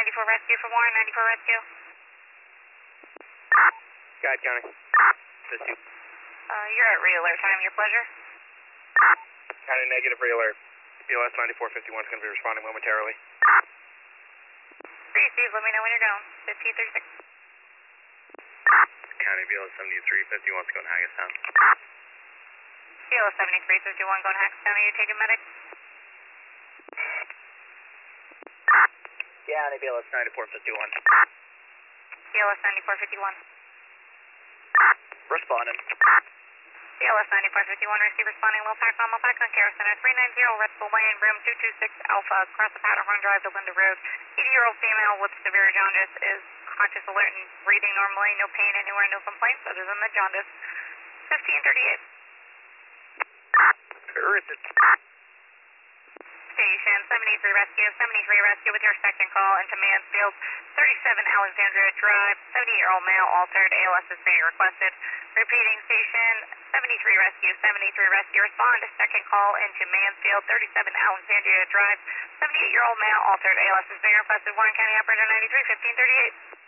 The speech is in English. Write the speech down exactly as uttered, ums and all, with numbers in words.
ninety-four rescue for Warren, ninety-four rescue. Guide County. This you. Uh, you're at re-alert time, your pleasure. County negative re-alert. B L S ninety-four fifty-one is going to be responding momentarily. Receive, let me know when you're going. fifteen thirty-six. County B L S seventy-three fifty-one is going to Hagerstown. B L S seventy-three fifty-one going to Hagerstown. Are you taking medic? County B L S ninety-four fifty-one. B L S ninety-four fifty-one. Responding. B L S ninety-four fifty-one, receive responding, low pack on, low pack on Care Center, three ninety, Redstone Lane, room two two six Alpha, across the Powderhorn Drive to Linda Road. eighty-year-old female with severe jaundice is conscious, alert, and breathing normally, no pain anywhere, no complaints other than the jaundice. fifteen thirty-eight. Terrific. Station seventy-three rescue, seventy-three rescue with your second call into Mansfield, thirty-seven Alexandria Drive, seventy-year-old male altered, A L S is being requested. Repeating station seventy-three rescue, seventy-three rescue, respond to second call into Mansfield, thirty-seven Alexandria Drive, seventy-eight-year-old male altered, A L S is being requested. Warren County Operator ninety-three, fifteen thirty-eight.